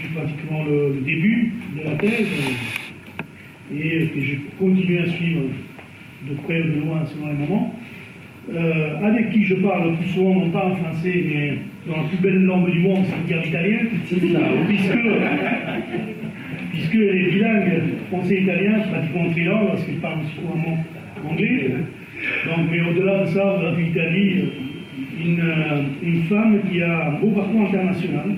pratiquement le début de la thèse et que j'ai continué à suivre de près ou de loin selon les moments, avec qui je parle plus souvent, non pas en français, mais dans la plus belle langue du monde, c'est-à-dire l'italien, puisque les bilingues français et italien, pratiquement trilingues, parce qu'ils parlent aussi couramment anglais. Donc, mais au-delà de ça, de l'Italie, une femme qui a un beau parcours international,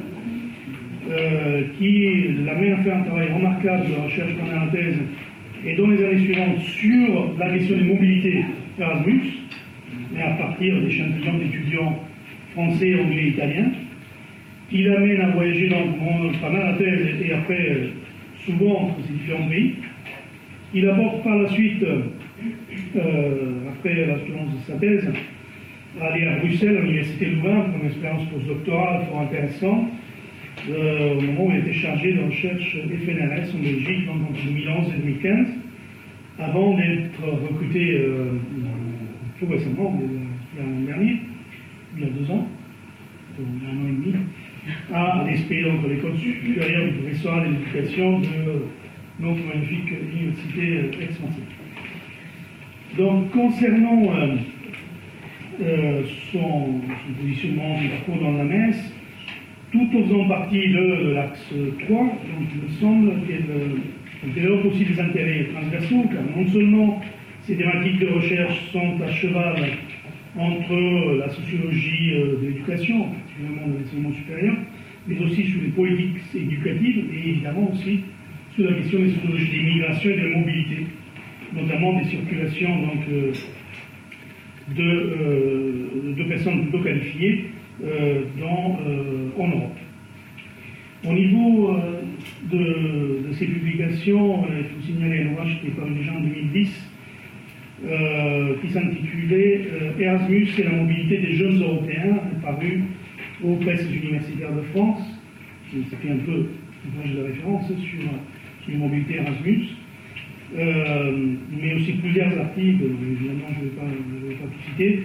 qui l'amène à faire un travail remarquable de recherche pendant la thèse et dans les années suivantes sur la question des mobilités Erasmus, mais à partir d'échantillons d'étudiants français, anglais, italiens, qui l'amène à voyager pendant la thèse et après souvent entre ces différents pays. Il apporte par la suite, après la soutenance de sa thèse, à aller à Bruxelles, à l'Université Louvain, pour une expérience postdoctorale fort intéressante, au moment où il était chargé de recherche FNRS en Belgique, donc entre 2011 et 2015, avant d'être recruté tout récemment, l'an dernier, il y a 2 ans, il y a 1 an et demi, à l'ESP, donc l'école supérieure du professorat de l'éducation de notre magnifique université Aix-Marseille. Donc, concernant son positionnement du parcours dans la messe, tout en faisant partie de l'axe 3, donc il me semble qu'elle développe aussi des intérêts transversaux, car non seulement ces thématiques de recherche sont à cheval entre la sociologie de l'éducation, particulièrement de l'enseignement supérieur, mais aussi sur les politiques éducatives et évidemment aussi sur la question des sociologies des migrations et de la mobilité, notamment des circulations donc, de personnes plutôt qualifiées en Europe. Au niveau de ces publications, il faut signaler un ouvrage qui est paru déjà en 2010, qui s'intitulait Erasmus et la mobilité des jeunes Européens, paru aux presses universitaires de France. C'était un peu une page de référence sur la mobilité Erasmus, mais aussi plusieurs articles, évidemment je ne vais pas tout citer.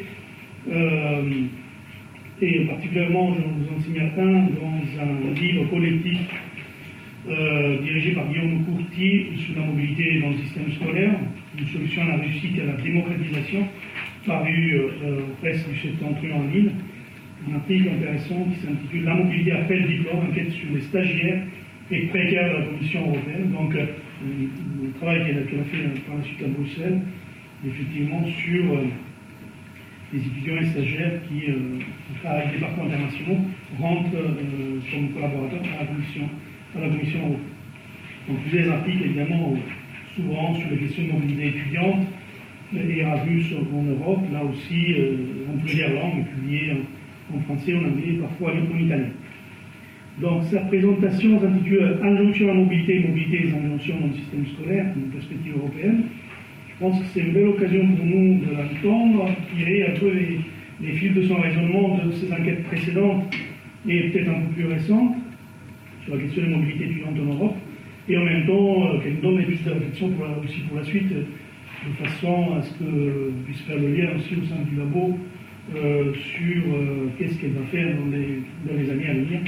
Et particulièrement, je vous en signale un dans un livre collectif dirigé par Guillaume Courtier sur la mobilité dans le système scolaire, une solution à la réussite et à la démocratisation, paru aux presses du septentrion en Lille. Un article intéressant qui s'intitule La mobilité après le diplôme, enquête sur les stagiaires et précaires de la Commission européenne. Donc, le travail qu'elle a fait par la suite à Bruxelles, effectivement, sur les étudiants et stagiaires qui, avec des parcours internationaux, rentrent comme collaborateurs à la Commission européenne. Donc, plusieurs articles, évidemment, souvent sur les questions de mobilité étudiante et Erasmus en Europe, là aussi, en plusieurs langues, publiées en français, en anglais, parfois en italien. Donc, sa présentation s'intitule Injonction à la mobilité et mobilité des injonctions dans le système scolaire, une perspective européenne. Je pense que c'est une belle occasion pour nous de l'entendre, tirer un peu les fils de son raisonnement de ses enquêtes précédentes et peut-être un peu plus récentes sur la question de la mobilité étudiante en Europe, et en même temps qu'elle nous donne des pistes de réflexion aussi pour la suite, de façon à ce que puisse faire le lien aussi au sein du labo sur qu'est-ce qu'elle va faire dans les années à venir.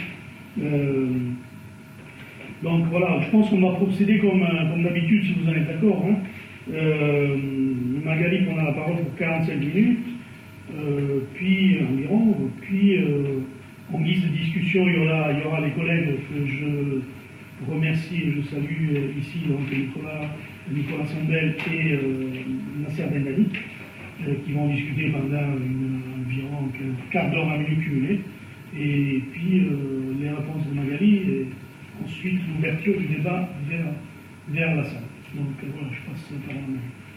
Donc voilà, je pense qu'on va procéder comme d'habitude, si vous en êtes d'accord. Hein. Magali prendra la parole pour 45 minutes, puis environ, puis en guise de discussion, il y aura les collègues que je remercie et je salue ici, donc Nicolas Sandel et Nasser Bendali, qui vont discuter pendant environ un quart d'heure, 20 minutes cumulées, et puis les réponses de Magali, et ensuite l'ouverture du débat vers la salle. Donc voilà, je passe la parole à Magali.